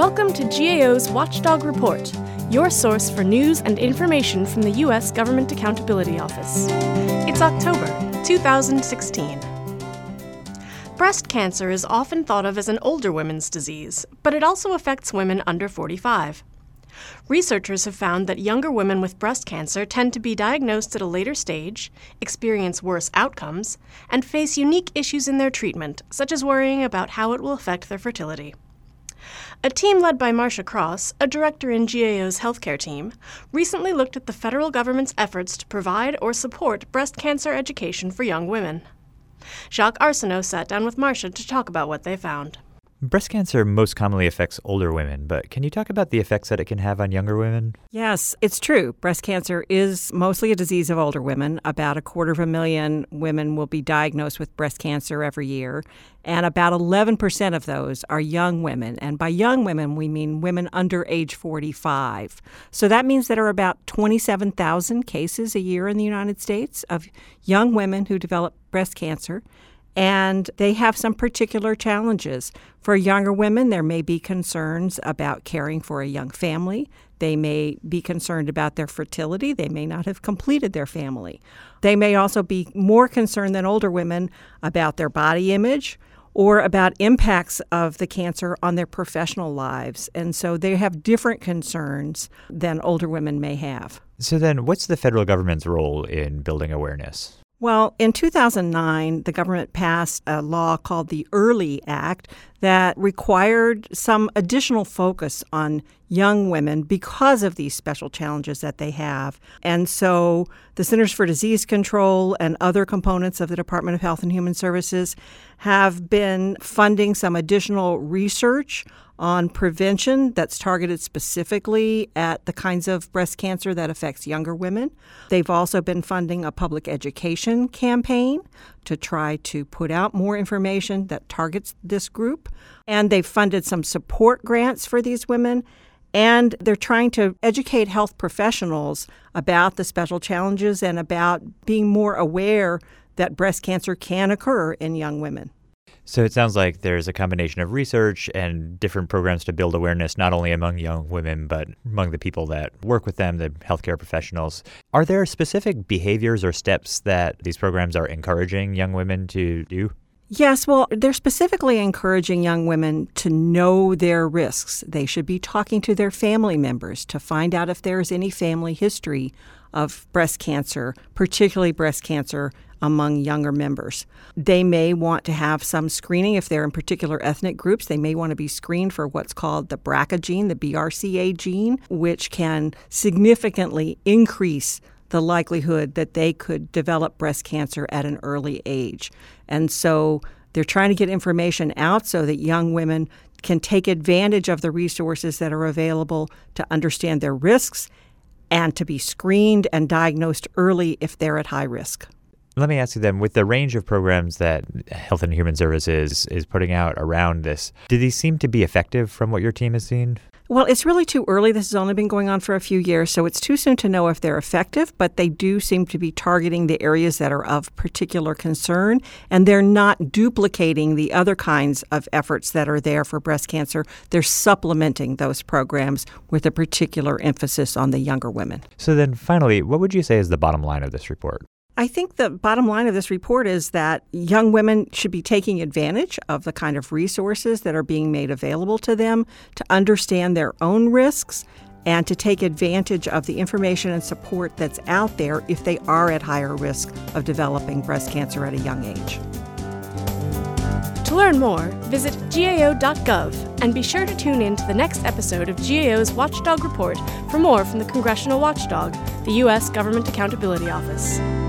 Welcome to GAO's Watchdog Report, your source for news and information from the U.S. Government Accountability Office. It's October 2016. Breast cancer is often thought of as an older women's disease, but it also affects women under 45. Researchers have found that younger women with breast cancer tend to be diagnosed at a later stage, experience worse outcomes, and face unique issues in their treatment, such as worrying about how it will affect their fertility. A team led by Marcia Cross, a director in GAO's healthcare team, recently looked at the federal government's efforts to provide or support breast cancer education for young women. Jacques Arsenault sat down with Marcia to talk about what they found. Breast cancer most commonly affects older women, but can you talk about the effects that it can have on younger women? Yes, it's true. Breast cancer is mostly a disease of older women. About 250,000 women will be diagnosed with breast cancer every year, and about 11% of those are young women. And by young women, we mean women under age 45. So that means there are about 27,000 cases a year in the United States of young women who develop breast cancer. And they have some particular challenges. For younger women, there may be concerns about caring for a young family. They may be concerned about their fertility. They may not have completed their family. They may also be more concerned than older women about their body image or about impacts of the cancer on their professional lives. And so they have different concerns than older women may have. So then what's the federal government's role in building awareness? Well, in 2009, the government passed a law called the EARLY Act that required some additional focus on young women because of these special challenges that they have. And so the Centers for Disease Control and other components of the Department of Health and Human Services have been funding some additional research on prevention that's targeted specifically at the kinds of breast cancer that affects younger women. They've also been funding a public education campaign to try to put out more information that targets this group. And they've funded some support grants for these women. And they're trying to educate health professionals about the special challenges and about being more aware that breast cancer can occur in young women. So it sounds like there's a combination of research and different programs to build awareness, not only among young women, but among the people that work with them, the healthcare professionals. Are there specific behaviors or steps that these programs are encouraging young women to do? Yes, well, they're specifically encouraging young women to know their risks. They should be talking to their family members to find out if there's any family history of breast cancer, particularly breast cancer among younger members. They may want to have some screening if they're in particular ethnic groups. They may want to be screened for what's called the BRCA gene, the BRCA gene, which can significantly increase the likelihood that they could develop breast cancer at an early age. And so they're trying to get information out so that young women can take advantage of the resources that are available to understand their risks and to be screened and diagnosed early if they're at high risk. Let me ask you then, with the range of programs that Health and Human Services is putting out around this, do these seem to be effective from what your team has seen? Well, it's really too early. This has only been going on for a few years, so it's too soon to know if they're effective, but they do seem to be targeting the areas that are of particular concern, and they're not duplicating the other kinds of efforts that are there for breast cancer. They're supplementing those programs with a particular emphasis on the younger women. So then finally, what would you say is the bottom line of this report? I think the bottom line of this report is that young women should be taking advantage of the kind of resources that are being made available to them to understand their own risks and to take advantage of the information and support that's out there if they are at higher risk of developing breast cancer at a young age. To learn more, visit gao.gov and be sure to tune in to the next episode of GAO's Watchdog Report for more from the Congressional Watchdog, the U.S. Government Accountability Office.